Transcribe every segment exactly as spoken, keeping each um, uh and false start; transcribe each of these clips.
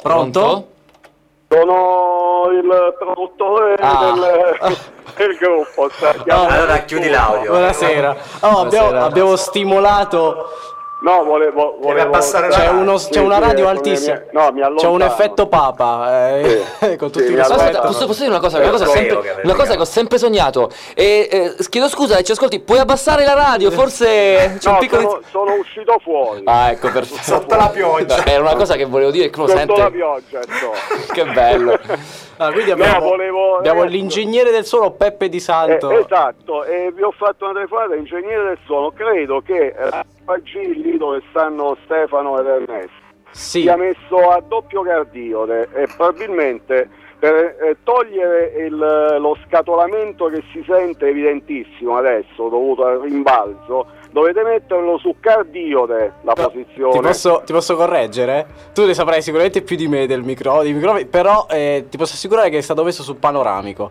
Pronto? Sono il produttore Ah. del, del gruppo. Oh, allora chiudi l'audio. Buonasera. Oh, abbiamo, abbiamo stimolato. No, volevo, volevo Deve abbassare C'è, la uno, Sì, c'è una sì, radio ecco, altissima. mi- no, mi c'è un allontano. effetto papa. Eh, Sì. con Sì, tutti mi i allontano. rispetti. Aspetta, Posso, posso dire una cosa? Una cosa, Lo sempre, sapevo che avevi una cosa che ho legato. sempre sognato. E, eh, chiedo scusa, ci ascolti, puoi abbassare la radio? Forse c'è un No, piccolo. sono, sono uscito fuori. Ah, ecco, perfetto. Sotto la pioggia. Era una cosa che volevo dire, che lo Sotto sente. la pioggia, so. Che bello. Ah, quindi abbiamo, No, volevo- abbiamo ragazzi- l'ingegnere del suono Peppe Di Santo. Eh, esatto, e vi ho fatto una telefonata ingegnere del suono. Credo che eh, Pagilli, dove stanno Stefano ed Ernesto, Sì. sia messo a doppio cardiode e probabilmente per eh, togliere il- lo scatolamento che si sente evidentissimo adesso dovuto al rimbalzo, dovete metterlo su cardiode la No, posizione. Ti posso, ti posso correggere? Tu ne saprai sicuramente più di me del micro, dei microfoni, però eh, ti posso assicurare che è stato messo su panoramico.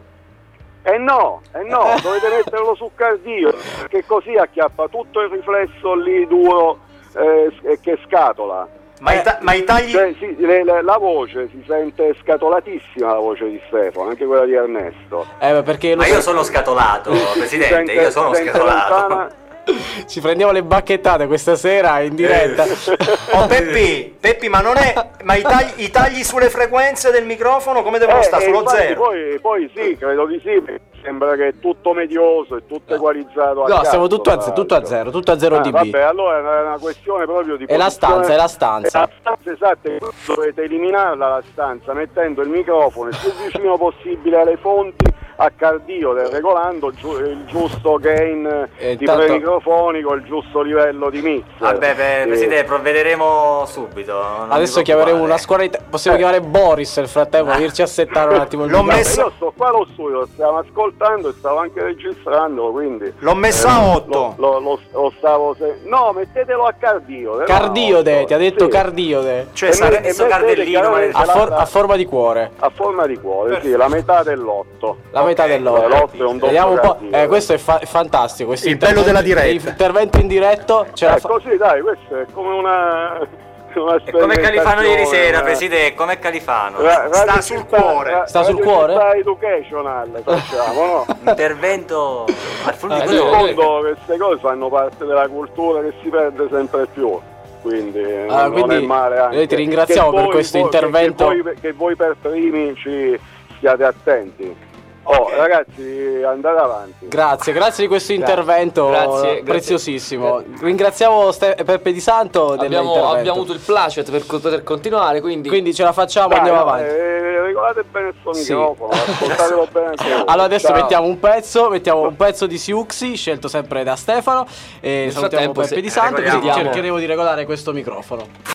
Eh no, eh no, dovete metterlo su cardiode, perché così acchiappa tutto il riflesso lì duro eh, s- che scatola. Ma, i ta- ma i tagli. Cioè, sì, le- le- la voce si sente scatolatissima, la voce di Stefano, anche quella di Ernesto. Eh, ma perché lo Ma io sai- sono scatolato, Si presidente, sente- io sono si sente scatolato. lontana. ci prendiamo le bacchettate questa sera in diretta. Oh Peppi, Peppi, ma non è. Ma i tagli, i tagli sulle frequenze del microfono come devono Eh, stare? eh, Sullo infatti zero? Poi, poi sì, credo di sì, perché sembra che è tutto medioso e tutto equalizzato a No, cazzo, siamo tutto a, tra tutto a l'altro. zero, tutto a zero Ah, dB. vabbè, allora è una, una questione proprio di È la posizione- stanza, è la stanza. È la stanza esatta, e dovete eliminarla la stanza mettendo il microfono il più vicino possibile alle fonti a cardiode, regolando giu- il giusto gain E di intanto- pre-microfonico, il giusto livello di mix. Vabbè, pe- Sì. presidente, provvederemo subito. non Adesso vi chiameremo preoccupare. una scuola di te- possiamo Eh. chiamare Boris nel frattempo, dirci a settare un attimo il L'ho microfono. messo- Io sto qua allo studio, lo stiamo ascoltando e stavo anche registrando, quindi L'ho messo a otto. Lo, lo- lo stavo se... No, mettetelo a cardiode. Cardiode, no, ti ha detto sì. cardiode. Cioè, E sta me- questo e mettete cardellino. chiaramente ma- A, for- la- a forma di cuore. A forma di cuore, sì, la metà dell'otto. La metà Ok, dell'otto. l'otto è un doppio Vediamo un po'. cardiode. Eh, questo è, fa- è fantastico. Questo Il bello intervento- della diretta. Intervento in diretto. Ce la Eh, fa- così dai, questo è come una... una E come Califano ieri sera, una- presidente, come Califano? Ra- Sta Radio sul Città- cuore. Ra- Sta sul Radio cuore? Città Educational, facciamo, no? Intervento al fondo Eh, di In sì, quello. sì. fondo queste cose fanno parte della cultura che si perde sempre più, quindi, Ah, non quindi è male anche. noi ti ringraziamo Che per voi- questo voi- intervento. Che voi, che voi per primi ci stiate attenti. Oh, Ok. ragazzi, andate avanti. Grazie, grazie di questo intervento Grazie, grazie. preziosissimo. Ringraziamo Ste- Peppe Di Santo Abbiamo, dell'intervento. abbiamo avuto il placet per co- poter continuare, quindi. Quindi ce la facciamo, Dai, andiamo no, avanti. eh, regolate bene il suo Sì. microfono, ascoltatelo bene anche voi. Allora adesso Ciao. mettiamo un pezzo, mettiamo un pezzo di Siuxi, scelto sempre da Stefano, e Nel salutiamo frattempo, Peppe se- Di Santo, così regoliamo. cercheremo di regolare questo microfono.